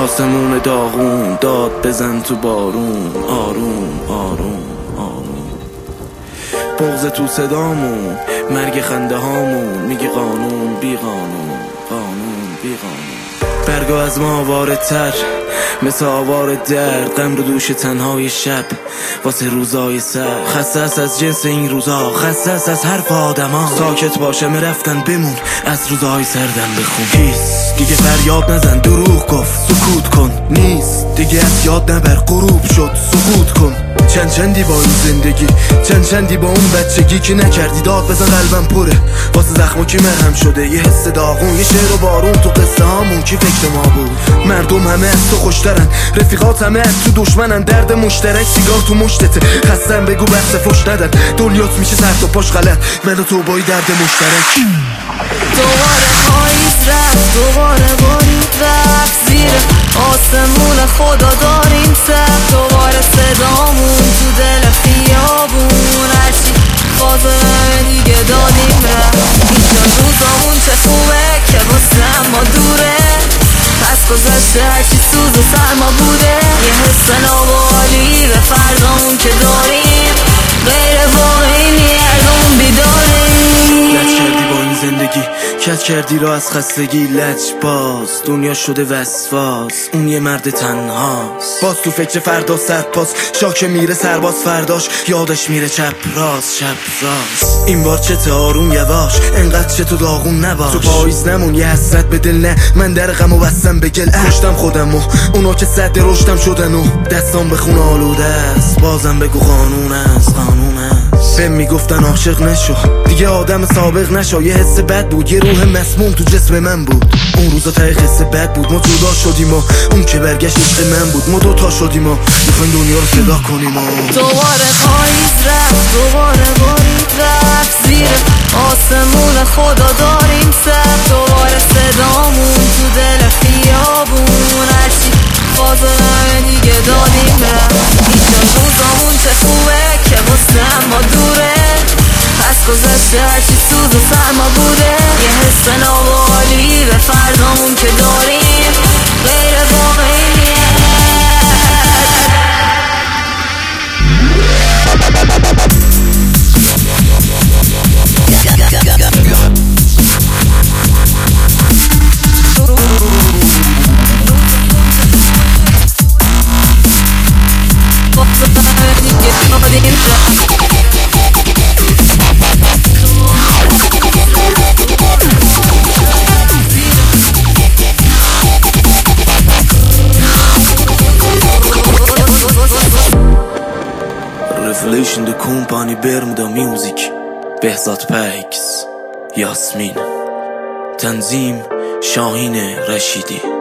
آسمون داغون داد بزن تو بارون، آروم آروم آروم. بغض تو صدامون، مرگ خنده هامون، میگه قانون بی قانون، قانون بی قانون. برگا از ما واردتر مثل آوار درد، غم رو دوش تنهای شب واسه روزای سر. خسته است از جنس این روزا، خسته است از حرف آدما. ساکت باشه رفتن بمون، از روزای سردم بخون. هیست دیگه فریاد نزن، دروغ گفت سکوت کن. نیست دیگه از یاد نبر، غروب شد سقوط کن. چندی با این زندگی، چندی با اون بچگی که نکردی. داد بزن قلبم پره واسه زخمو کی مرهم شده. یه حس داغون، یه شعر و بارون تو قصه هامون. کی فکر ما بود مردم همه از تو خوشترن، رفیقات همه از تو دشمنن. درد مشترک سیگار تو مشتته، خستم بگو بحث فش ندن. دنیات میشه سر تا پاش غلط، من و تو با درد مشترک. دوباره پاییز رفت، دوباره بارید رفت زیر آسمون خدا داریم سخت. دوباره صدامون تو دل خیابون، هرچی فاصله دیگه دادیم رفت. اینجا روزامون چه خوبه که واسه ما دوره، پس گذشته هرچی سوز و سرما بوده. یه حس نابالی به فردامون که داریم، غیر واقعی نیردون بیداریم. لج کردی با این زندگی، کج کردی را از خستگی. لج باز دنیا شده وسواس، اون یه مرد تنهاست. باز تو فکر فردا صد پاس، شاک میره سرباز فرداش، یادش میره چپ راست شب راست. این بار چه آروم یواش، انقدر چه تو داغون نباش. تو پاییز نمون، یه حسرت به دل نه، من در غمو بستم به گل. کشتم خودمو، اونا که صد رشدم شدن و دستام به خون آلوده است. بازم بگو قانون است، قانون است. بهم میگفتن عاشق نشو دیگه، آدم سابق نشو. یه حس بد بود، یه روح مسموم تو جسم من بود. اون روزا ته قصه بد بود، ما جدا شدیم و اون که برگشت عشق من بود. ما دوتا شدیم و میخوایم دنیا رو صدا کنیم و دوباره پاییز رفت، دوباره بارید رفت زیر آسمون خدا داریم سخت. دوباره صدامون تو دل خیابون، هرچی فاصله دیگه دادیم رفت. اینجا روزامون چه خوبه که واسه ما دوره، پس گذشته هرچی سوز و سرما بوده. یه حس نابالی به فردامون که داریم، غیر واقعیه. Revolution de Company Bermuda Music. بهزاد پکس، یاسمین. تنظیم شاهین رشیدی.